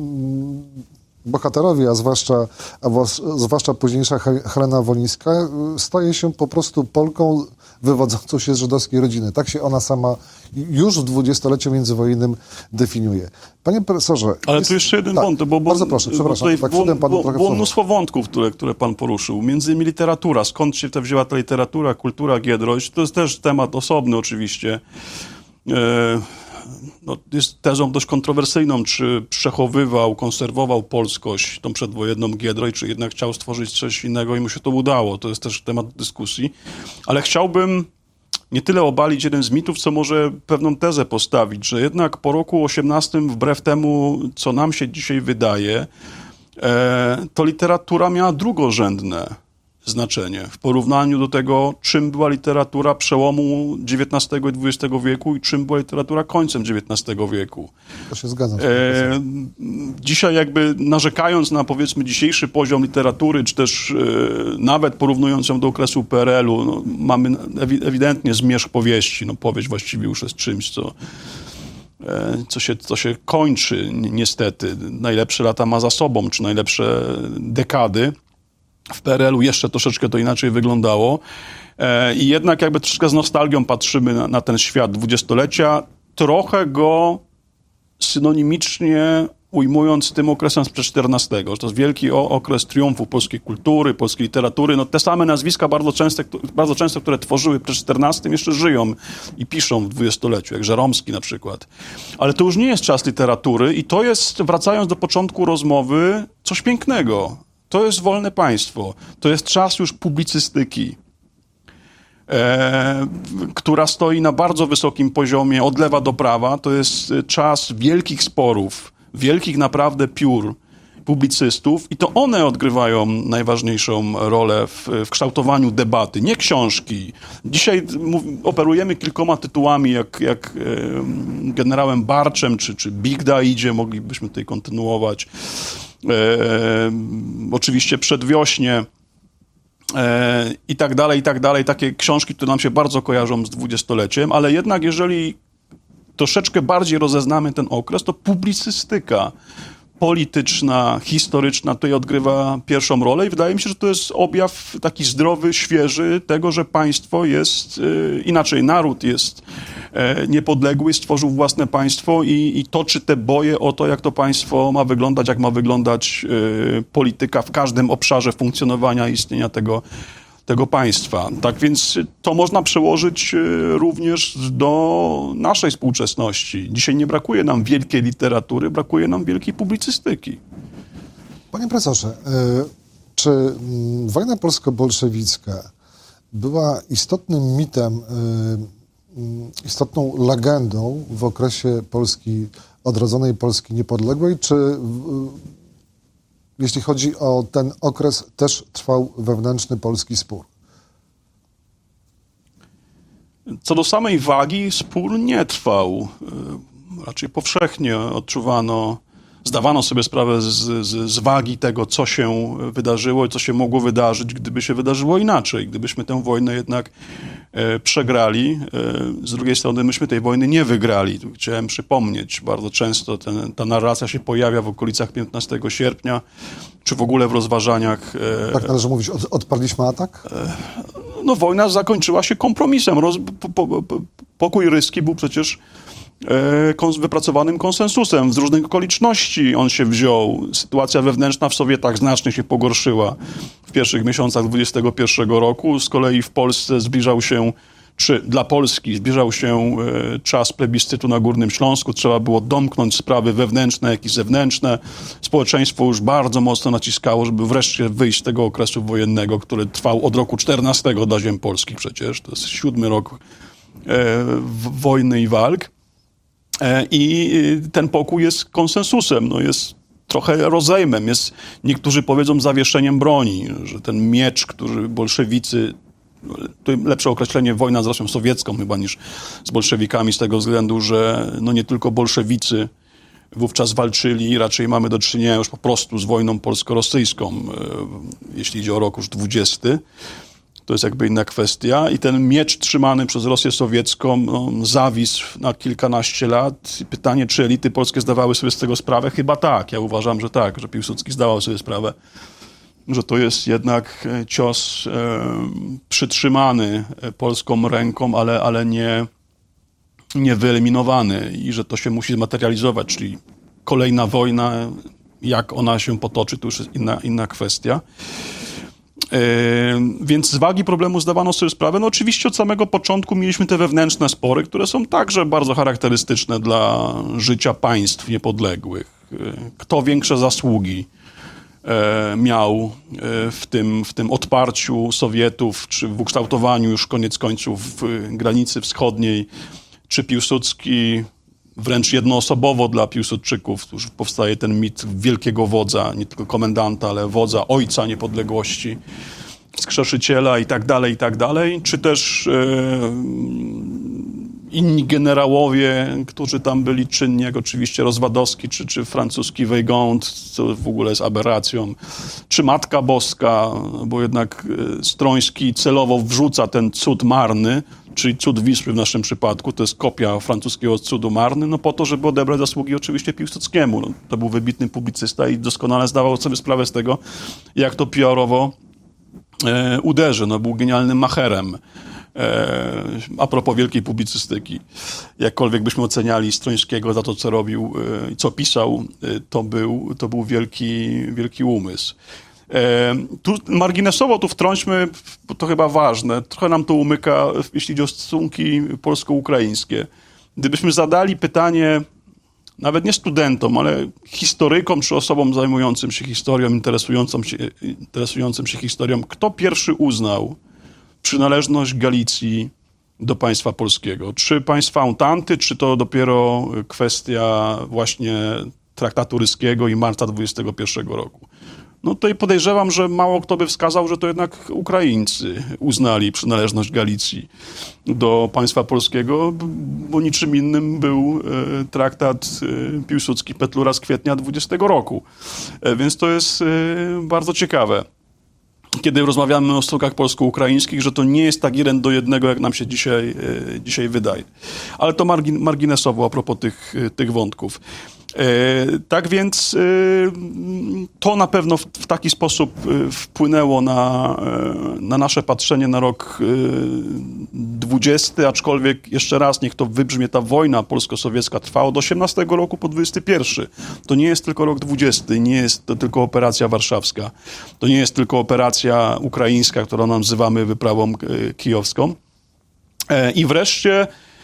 y, bohaterowie, a zwłaszcza, a zwłaszcza późniejsza Helena Wolińska, staje się po prostu Polką wywodzącą się z żydowskiej rodziny. Tak się ona sama już w dwudziestoleciu międzywojennym definiuje. Panie profesorze... Ale jest... tu jeszcze jeden tak, wątek, bo, bo, bardzo proszę, przepraszam, bo tak było, panu było, trochę było słowo. mnóstwo wątków, które, które pan poruszył. Między innymi literatura. Skąd się ta wzięła ta literatura, kultura, Giedroyć? To jest też temat osobny oczywiście. E, no, jest tezą dość kontrowersyjną, czy przechowywał, konserwował polskość, tą przedwojenną Giedroyć, czy jednak chciał stworzyć coś innego i mu się to udało. To jest też temat dyskusji. Ale chciałbym nie tyle obalić jeden z mitów, co może pewną tezę postawić, że jednak po roku osiemnastym, wbrew temu, co nam się dzisiaj wydaje, e, to literatura miała drugorzędne znaczenie w porównaniu do tego, czym była literatura przełomu dziewiętnastego i dwudziestego wieku i czym była literatura końcem dziewiętnastego wieku. To się zgadzam. E, dzisiaj jakby narzekając na, powiedzmy, dzisiejszy poziom literatury, czy też e, nawet porównując ją do okresu P R L u, no, mamy ewi- ewidentnie zmierzch powieści. No, powieść właściwie już jest czymś, co, e, co, się, co się kończy ni- niestety. Najlepsze lata ma za sobą, czy najlepsze dekady. W P R L u jeszcze troszeczkę to inaczej wyglądało. E, I jednak jakby troszeczkę z nostalgią patrzymy na, na ten świat dwudziestolecia. Trochę go synonimicznie ujmując z tym okresem sprzed czternastego. Że to jest wielki o, okres triumfu polskiej kultury, polskiej literatury. No, te same nazwiska bardzo często, bardzo często, które tworzyły przed czternastym, jeszcze żyją i piszą w dwudziestoleciu, jak Żeromski na przykład. Ale to już nie jest czas literatury i to jest, wracając do początku rozmowy, coś pięknego. To jest wolne państwo. To jest czas już publicystyki, e, która stoi na bardzo wysokim poziomie od lewa do prawa. To jest czas wielkich sporów, wielkich naprawdę piór publicystów i to one odgrywają najważniejszą rolę w, w kształtowaniu debaty, nie książki. Dzisiaj mów, operujemy kilkoma tytułami, jak, jak e, generałem Barczem czy, czy Bigda idzie, moglibyśmy tutaj kontynuować. E, oczywiście Przedwiośnie e, i tak dalej, i tak dalej. Takie książki, które nam się bardzo kojarzą z dwudziestoleciem, ale jednak jeżeli troszeczkę bardziej rozeznamy ten okres, to publicystyka polityczna, historyczna tutaj odgrywa pierwszą rolę i wydaje mi się, że to jest objaw taki zdrowy, świeży tego, że państwo jest, e, inaczej naród jest e, niepodległy, stworzył własne państwo i, i toczy te boje o to, jak to państwo ma wyglądać, jak ma wyglądać e, polityka w każdym obszarze funkcjonowania i istnienia tego, tego państwa. Tak więc to można przełożyć również do naszej współczesności. Dzisiaj nie brakuje nam wielkiej literatury, brakuje nam wielkiej publicystyki. Panie profesorze, czy wojna polsko-bolszewicka była istotnym mitem, istotną legendą w okresie Polski, odrodzonej Polski niepodległej, czy jeśli chodzi o ten okres, też trwał wewnętrzny polski spór? Co do samej wagi, spór nie trwał. Raczej powszechnie odczuwano, zdawano sobie sprawę z, z, z wagi tego, co się wydarzyło i co się mogło wydarzyć, gdyby się wydarzyło inaczej. Gdybyśmy tę wojnę jednak e, przegrali. E, z drugiej strony myśmy tej wojny nie wygrali. Tu chciałem przypomnieć, bardzo często ten, ta narracja się pojawia w okolicach piętnastego sierpnia, czy w ogóle w rozważaniach. E, tak należy mówić, od, odparliśmy atak? E, no wojna zakończyła się kompromisem. Roz, po, po, po, pokój ryski był przecież z wypracowanym konsensusem. Z różnych okoliczności on się wziął. Sytuacja wewnętrzna w Sowietach znacznie się pogorszyła w pierwszych miesiącach dwudziestego pierwszego roku. Z kolei w Polsce zbliżał się, czy dla Polski zbliżał się czas plebiscytu na Górnym Śląsku. Trzeba było domknąć sprawy wewnętrzne, jak i zewnętrzne. Społeczeństwo już bardzo mocno naciskało, żeby wreszcie wyjść z tego okresu wojennego, który trwał od roku czternastego dla ziem polskich przecież. To jest siódmy rok e, wojny i walk. I ten pokój jest konsensusem, no jest trochę rozejmem, jest, niektórzy powiedzą, zawieszeniem broni, że ten miecz, który bolszewicy, to lepsze określenie wojna z Rosją sowiecką chyba niż z bolszewikami, z tego względu, że no nie tylko bolszewicy wówczas walczyli, raczej mamy do czynienia już po prostu z wojną polsko-rosyjską, jeśli idzie o rok już dwudziesty. To jest jakby inna kwestia. I ten miecz trzymany przez Rosję sowiecką no, zawisł na kilkanaście lat. I pytanie, czy elity polskie zdawały sobie z tego sprawę? Chyba tak. Ja uważam, że tak, że Piłsudski zdawał sobie sprawę, że to jest jednak cios e, przytrzymany polską ręką, ale, ale nie, nie wyeliminowany i że to się musi zmaterializować, czyli kolejna wojna, jak ona się potoczy, to już jest inna, inna kwestia. Yy, więc z wagi problemu zdawano sobie sprawę. No oczywiście od samego początku mieliśmy te wewnętrzne spory, które są także bardzo charakterystyczne dla życia państw niepodległych. Yy, kto większe zasługi yy, miał yy, w tym, w tym odparciu Sowietów, czy w ukształtowaniu już koniec końców yy, granicy wschodniej, czy Piłsudski wręcz jednoosobowo dla Piłsudczyków już powstaje ten mit wielkiego wodza, nie tylko komendanta, ale wodza, ojca niepodległości, skrzeszyciela i tak dalej, i tak dalej, czy też e, inni generałowie, którzy tam byli czynni, jak oczywiście Rozwadowski, czy, czy francuski Weygand, co w ogóle jest aberracją, czy Matka Boska, bo jednak Stroński celowo wrzuca ten cud marny, czyli cud Wisły w naszym przypadku, to jest kopia francuskiego cudu marny, no po to, żeby odebrać zasługi oczywiście Piłsudskiemu. No, to był wybitny publicysta i doskonale zdawał sobie sprawę z tego, jak to P R-owo e, uderzy. No, był genialnym macherem. E, a propos wielkiej publicystyki. Jakkolwiek byśmy oceniali Strońskiego za to, co robił i e, co pisał, e, to był, to był wielki, wielki umysł. E, tu marginesowo tu wtrąćmy, bo to chyba ważne, trochę nam to umyka, jeśli chodzi o stosunki polsko-ukraińskie. Gdybyśmy zadali pytanie, nawet nie studentom, ale historykom czy osobom zajmującym się historią, interesującym się, interesującym się historią, kto pierwszy uznał przynależność Galicji do państwa polskiego? Czy państwa Ententy, czy to dopiero kwestia właśnie traktatu ryskiego i marca dwudziestego pierwszego roku? No tutaj podejrzewam, że mało kto by wskazał, że to jednak Ukraińcy uznali przynależność Galicji do państwa polskiego, bo niczym innym był traktat Piłsudski-Petlura z kwietnia dwudziestego roku. Więc to jest bardzo ciekawe, kiedy rozmawiamy o stosunkach polsko-ukraińskich, że to nie jest tak jeden do jednego, jak nam się dzisiaj, dzisiaj wydaje. Ale to margin, marginesowo a propos tych, tych wątków. Tak więc to na pewno w, w taki sposób wpłynęło na, na nasze patrzenie na rok dwudziesty, aczkolwiek jeszcze raz niech to wybrzmie, ta wojna polsko-sowiecka trwała od osiemnastego roku po dwudziesty pierwszy. To nie jest tylko rok dwudziesty, nie jest to tylko operacja warszawska, to nie jest tylko operacja ukraińska, którą nazywamy wyprawą kijowską. I wreszcie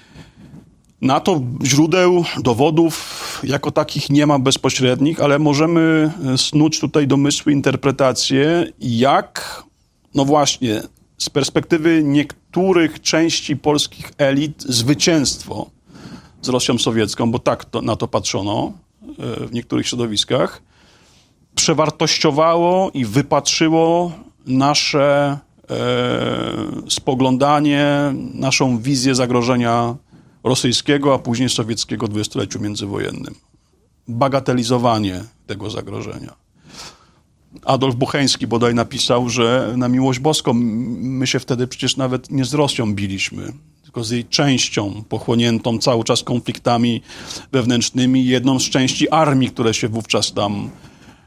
na to źródeł, dowodów jako takich nie ma bezpośrednich, ale możemy snuć tutaj domysły, interpretacje, jak, no właśnie, z perspektywy niektórych części polskich elit zwycięstwo z Rosją sowiecką, bo tak to, na to patrzono w niektórych środowiskach, przewartościowało i wypatrzyło nasze e, spoglądanie, naszą wizję zagrożenia rosyjskiego, a później sowieckiego w dwudziestoleciu międzywojennym. Bagatelizowanie tego zagrożenia. Adolf Bucheński bodaj napisał, że na miłość boską my się wtedy przecież nawet nie z Rosją biliśmy, tylko z jej częścią pochłoniętą cały czas konfliktami wewnętrznymi, jedną z części armii, które się wówczas tam e,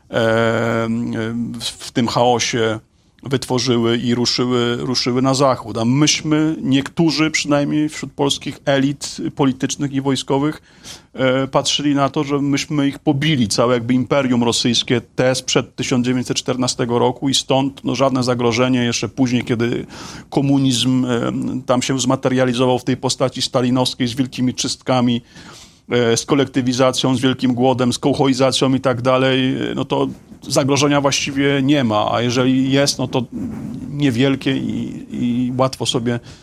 w tym chaosie wytworzyły i ruszyły, ruszyły na zachód. A myśmy, niektórzy przynajmniej wśród polskich elit politycznych i wojskowych, e, patrzyli na to, że myśmy ich pobili, całe jakby imperium rosyjskie, te sprzed tysiąc dziewięćset czternastego roku i stąd no, żadne zagrożenie jeszcze później, kiedy komunizm e, tam się zmaterializował w tej postaci stalinowskiej z wielkimi czystkami, z kolektywizacją, z wielkim głodem, z kołchoizacją i tak dalej, no to zagrożenia właściwie nie ma, a jeżeli jest, no to niewielkie i, i łatwo sobie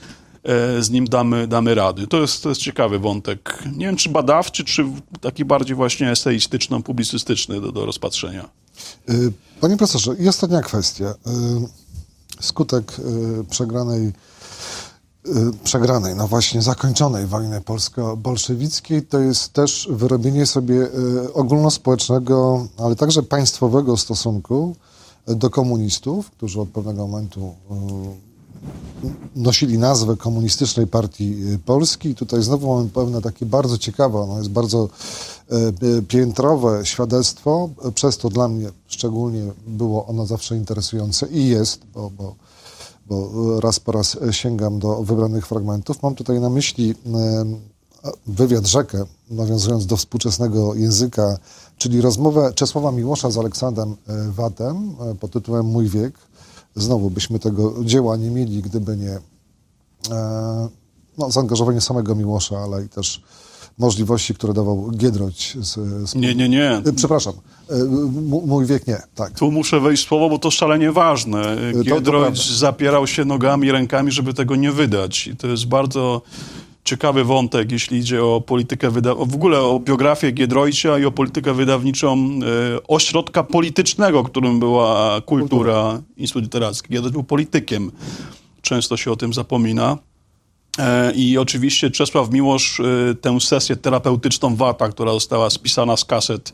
z nim damy, damy rady. To jest, to jest ciekawy wątek. Nie wiem, czy badawczy, czy taki bardziej właśnie eseistyczno-publicystyczny do, do rozpatrzenia. Panie profesorze, i ostatnia kwestia. Skutek przegranej, przegranej, no właśnie zakończonej wojny polsko-bolszewickiej to jest też wyrobienie sobie ogólnospołecznego, ale także państwowego stosunku do komunistów, którzy od pewnego momentu nosili nazwę Komunistycznej Partii Polski. I tutaj znowu mamy pewne takie bardzo ciekawe, ono jest bardzo e, piętrowe świadectwo, przez to dla mnie szczególnie było ono zawsze interesujące i jest, bo, bo, bo raz po raz sięgam do wybranych fragmentów. Mam tutaj na myśli e, wywiad Rzekę, nawiązując do współczesnego języka, czyli rozmowę Czesława Miłosza z Aleksandrem Wattem e, pod tytułem Mój wiek. Znowu byśmy tego dzieła nie mieli, gdyby nie e, no, zaangażowanie samego Miłosza, ale i też możliwości, które dawał Giedroyć. Z, z... Nie, nie, nie. E, przepraszam, e, m- mój wiek nie, tak. Tu muszę wejść słowo, bo to szalenie ważne. Giedroyć zapierał się nogami, rękami, żeby tego nie wydać. I to jest bardzo ciekawy wątek, jeśli idzie o politykę wydawniczą, w ogóle o biografię Giedroycia i o politykę wydawniczą e, ośrodka politycznego, którym była kultura, Instytut Literacki. Giedroyć był politykiem. Często się o tym zapomina. E, I oczywiście Czesław Miłosz e, tę sesję terapeutyczną Watta, która została spisana z kaset,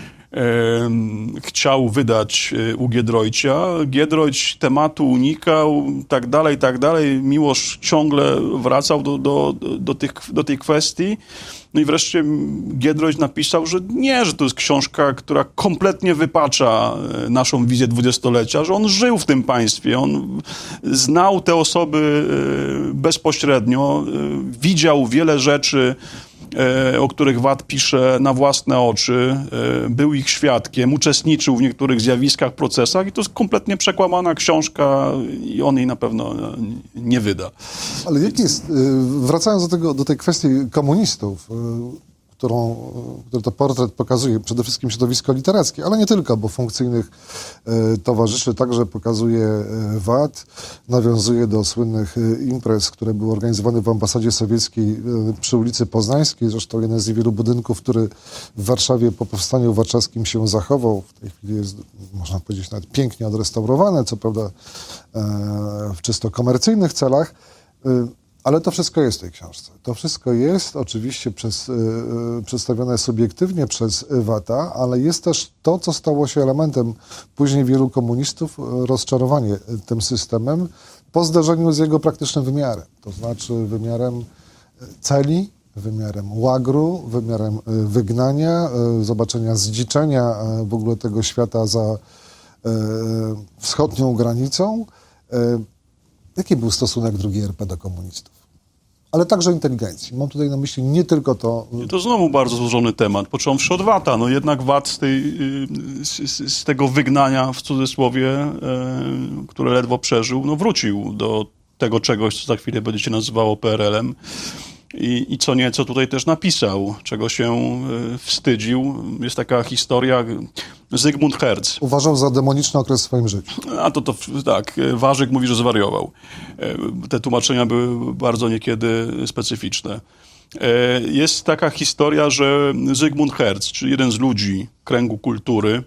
chciał wydać u Giedroycia. Giedroyć tematu unikał, tak dalej, tak dalej. Miłosz ciągle wracał do, do, do, tych, do tej kwestii. No i wreszcie Giedroyć napisał, że nie, że to jest książka, która kompletnie wypacza naszą wizję dwudziestolecia, że on żył w tym państwie, on znał te osoby bezpośrednio, widział wiele rzeczy, o których Watt pisze na własne oczy, był ich świadkiem, uczestniczył w niektórych zjawiskach, procesach i to jest kompletnie przekłamana książka i on jej na pewno nie wyda. Ale jaki jest, wracając do, tego, do tej kwestii komunistów, którą, który to portret pokazuje, przede wszystkim środowisko literackie, ale nie tylko, bo funkcyjnych e, towarzyszy także pokazuje e, Watt, nawiązuje do słynnych e, imprez, które były organizowane w ambasadzie sowieckiej e, przy ulicy Poznańskiej, zresztą jeden z niewielu budynków, który w Warszawie po powstaniu warszawskim się zachował. W tej chwili jest, można powiedzieć, nawet pięknie odrestaurowane, co prawda e, w czysto komercyjnych celach. E, Ale to wszystko jest w tej książce. To wszystko jest oczywiście przez, y, y, przedstawione subiektywnie przez Watta, ale jest też to, co stało się elementem później wielu komunistów, rozczarowanie tym systemem po zderzeniu z jego praktycznym wymiarem. To znaczy wymiarem celi, wymiarem łagru, wymiarem wygnania, y, zobaczenia zdziczenia y, w ogóle tego świata za y, wschodnią granicą. Y, Jaki był stosunek drugiej R P do komunistów? Ale także inteligencji. Mam tutaj na myśli nie tylko to... To znowu bardzo złożony temat, począwszy od Watta. No jednak Watt z, tej, z, z tego wygnania, w cudzysłowie, które ledwo przeżył, no wrócił do tego czegoś, co za chwilę będzie się nazywało P R L-em. I, I co nieco tutaj też napisał, czego się wstydził. Jest taka historia, Zygmunt Herz. Uważał za demoniczny okres w swoim życiu. A to, to tak, Warzyk mówi, że zwariował. Te tłumaczenia były bardzo niekiedy specyficzne. Jest taka historia, że Zygmunt Herz, czyli jeden z ludzi kręgu kultury,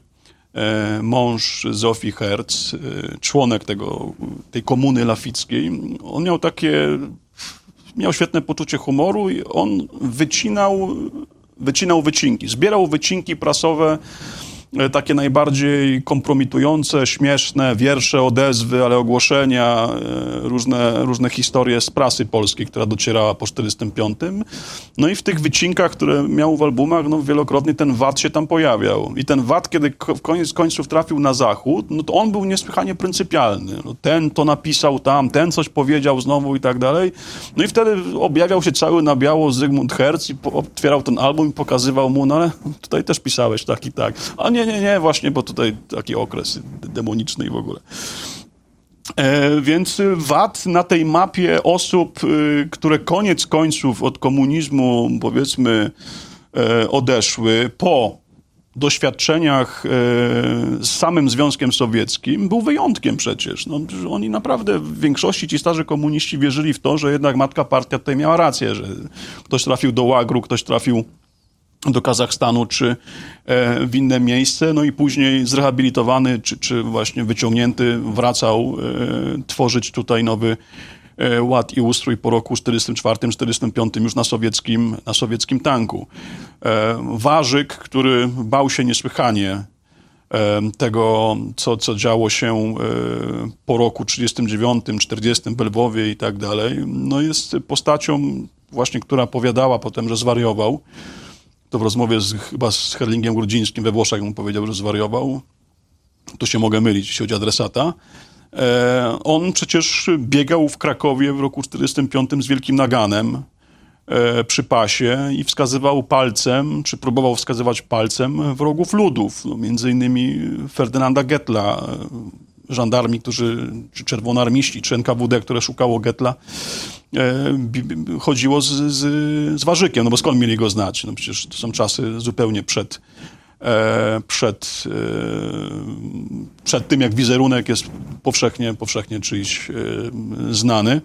mąż Zofii Herz, członek tego, tej komuny lafickiej, on miał takie... Miał świetne poczucie humoru i on wycinał, wycinał wycinki, zbierał wycinki prasowe, takie najbardziej kompromitujące, śmieszne, wiersze, odezwy, ale ogłoszenia, różne, różne historie z prasy polskiej, która docierała po czterdziestym piątym. No i w tych wycinkach, które miał w albumach, no wielokrotnie ten Watt się tam pojawiał. I ten Watt, kiedy w koniec końców trafił na Zachód, no to on był niesłychanie pryncypialny. No ten to napisał tam, ten coś powiedział znowu i tak dalej. No i wtedy objawiał się cały na biało Zygmunt Herz i otwierał ten album i pokazywał mu, no ale tutaj też pisałeś tak i tak. A nie, nie, nie, właśnie, bo tutaj taki okres demoniczny i w ogóle. E, więc Watt na tej mapie osób, y, które koniec końców od komunizmu, powiedzmy, e, odeszły po doświadczeniach z samym Związkiem Sowieckim był wyjątkiem przecież. No, oni naprawdę w większości, ci starzy komuniści, wierzyli w to, że jednak matka partia tutaj miała rację, że ktoś trafił do łagru, ktoś trafił do Kazachstanu czy w inne miejsce, no i później zrehabilitowany czy, czy właśnie wyciągnięty wracał tworzyć tutaj nowy ład i ustrój po roku czterdziestym czwartym czterdziestym piątym już na sowieckim, na sowieckim tanku. Warzyk, który bał się niesłychanie tego, co, co działo się po roku trzydziestym dziewiątym, czterdziestym w Lwowie i tak dalej, no jest postacią właśnie, która powiadała potem, że zwariował. To w rozmowie z, chyba z Herlingiem Grudzińskim we Włoszech mu powiedział, że zwariował. Tu się mogę mylić, jeśli chodzi o adresata. E, on przecież biegał w Krakowie w roku czterdziestym piątym z wielkim naganem e, przy pasie i wskazywał palcem, czy próbował wskazywać palcem wrogów ludów. No, między innymi Ferdynanda Gettla, żandarmi, którzy, czy czerwonoarmiści, czy N K W D, które szukało Gettla, e, chodziło z, z, z Warzykiem, no bo skąd mieli go znać? No przecież to są czasy zupełnie przed, e, przed, e, przed tym, jak wizerunek jest powszechnie, powszechnie czyjś e, znany.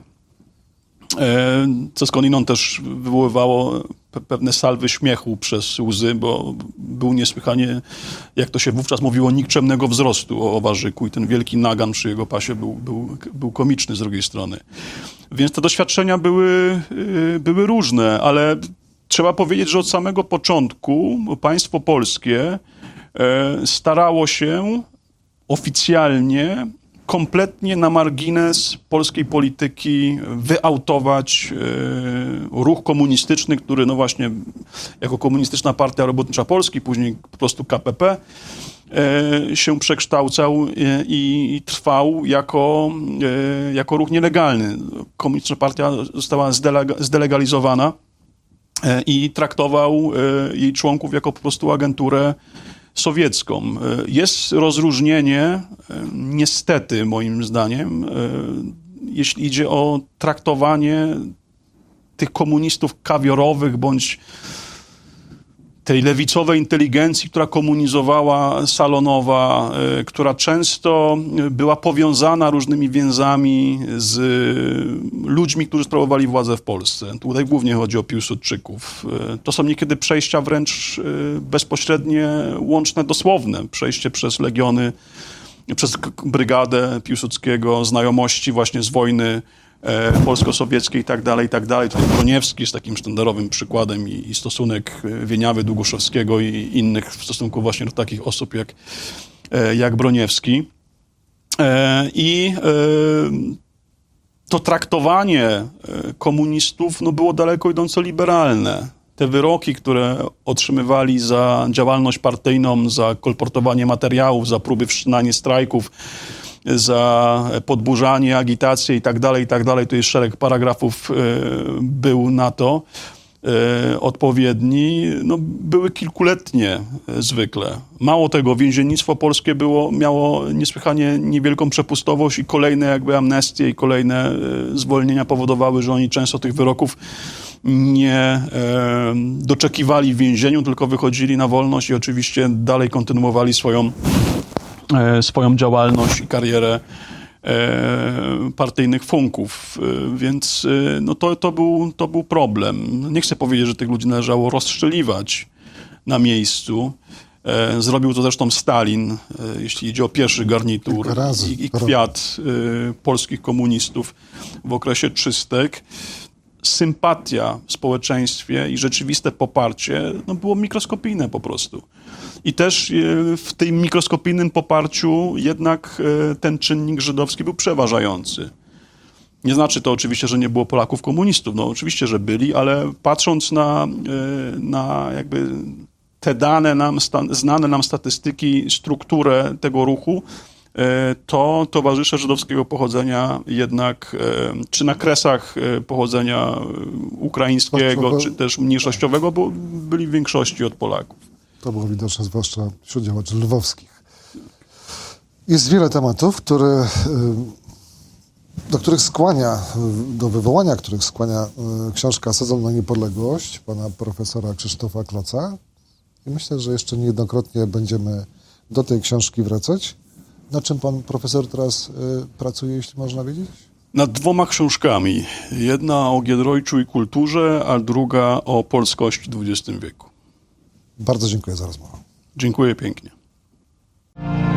E, co skądinąd też wywoływało pe- pewne salwy śmiechu przez łzy, bo był niesłychanie, jak to się wówczas mówiło, nikczemnego wzrostu o, o Warzyku i ten wielki nagan przy jego pasie był, był, był komiczny z drugiej strony. Więc te doświadczenia były, yy, były różne, ale trzeba powiedzieć, że od samego początku państwo polskie yy, starało się oficjalnie kompletnie na margines polskiej polityki wyautować e, ruch komunistyczny, który no właśnie jako Komunistyczna Partia Robotnicza Polski, później po prostu K P P e, się przekształcał e, i trwał jako, e, jako ruch nielegalny. Komunistyczna Partia została zdelega, zdelegalizowana e, i traktował e, jej członków jako po prostu agenturę sowiecką. Jest rozróżnienie, niestety moim zdaniem, jeśli idzie o traktowanie tych komunistów kawiorowych bądź tej lewicowej inteligencji, która komunizowała, salonowa, która często była powiązana różnymi więzami z ludźmi, którzy sprawowali władzę w Polsce. Tutaj głównie chodzi o Piłsudczyków. To są niekiedy przejścia wręcz bezpośrednie, łączne, dosłowne. Przejście przez legiony, przez brygadę Piłsudskiego, znajomości właśnie z wojny E, polsko-sowieckiej i tak dalej, i tak dalej. Tutaj Broniewski jest takim sztandarowym przykładem i, i stosunek Wieniawy, Długoszowskiego i innych w stosunku właśnie do takich osób jak, e, jak Broniewski. E, I e, to traktowanie e, komunistów no, było daleko idąco liberalne. Te wyroki, które otrzymywali za działalność partyjną, za kolportowanie materiałów, za próby wszczynania strajków, za podburzanie, agitację i tak dalej, i tak dalej. Tu jest szereg paragrafów, e, był na to e, odpowiedni. No, były kilkuletnie e, zwykle. Mało tego, więziennictwo polskie było, miało niesłychanie niewielką przepustowość i kolejne jakby amnestie i kolejne e, zwolnienia powodowały, że oni często tych wyroków nie e, doczekiwali w więzieniu, tylko wychodzili na wolność i oczywiście dalej kontynuowali swoją swoją działalność i karierę e, partyjnych funków. E, więc e, no to, to, był, to był problem. Nie chcę powiedzieć, że tych ludzi należało rozstrzeliwać na miejscu. E, zrobił to zresztą Stalin, e, jeśli idzie o pierwszy garnitur i, i kwiat e, polskich komunistów w okresie czystek. Sympatia w społeczeństwie i rzeczywiste poparcie no, było mikroskopijne po prostu. I też w tym mikroskopijnym poparciu jednak ten czynnik żydowski był przeważający. Nie znaczy to oczywiście, że nie było Polaków komunistów. No oczywiście, że byli, ale patrząc na, na jakby te dane nam, znane nam statystyki, strukturę tego ruchu, to towarzysze żydowskiego pochodzenia jednak, czy na kresach pochodzenia ukraińskiego, czy też mniejszościowego, bo byli w większości od Polaków. To było widoczne zwłaszcza wśród działaczy lwowskich. Jest wiele tematów, które, do których skłania, do wywołania których skłania książka Sezon na niepodległość pana profesora Krzysztofa Kloca. I myślę, że jeszcze niejednokrotnie będziemy do tej książki wracać. Na czym pan profesor teraz y, pracuje, jeśli można wiedzieć? Nad dwoma książkami. Jedna o Giedroyciu i kulturze, a druga o polskości w dwudziestym wieku. Bardzo dziękuję za rozmowę. Dziękuję pięknie.